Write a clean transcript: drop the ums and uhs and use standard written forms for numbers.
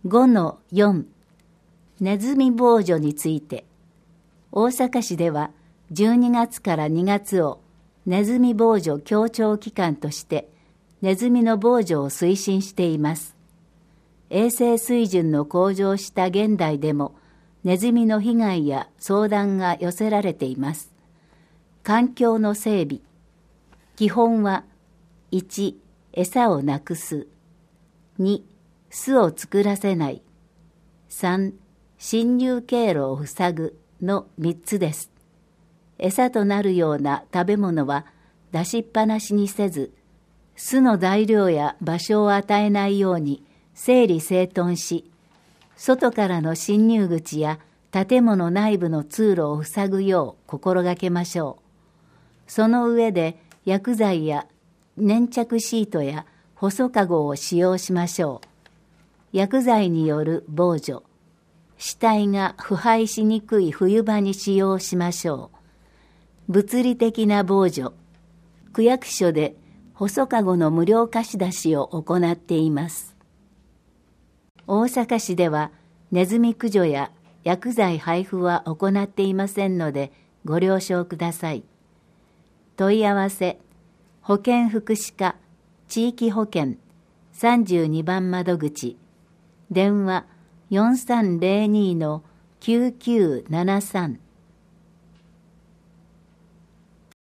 5-4 ネズミ防除について、大阪市では12月から2月をネズミ防除協調期間としてネズミの防除を推進しています。衛生水準の向上した現代でもネズミの被害や相談が寄せられています。環境の整備。基本は1、餌をなくす。2、巣を作らせない。3、侵入経路を塞ぐの3つです。餌となるような食べ物は出しっぱなしにせず、巣の材料や場所を与えないように整理整頓し、外からの侵入口や建物内部の通路を塞ぐよう心がけましょう。その上で薬剤や粘着シートや細かごを使用しましょう。薬剤による防除。死体が腐敗しにくい冬場に使用しましょう。物理的な防除。区役所で細かごの無料貸し出しを行っています。大阪市ではネズミ駆除や薬剤配布は行っていませんのでご了承ください。問い合わせ、保健福祉課地域保健32番窓口、電話 4302-9973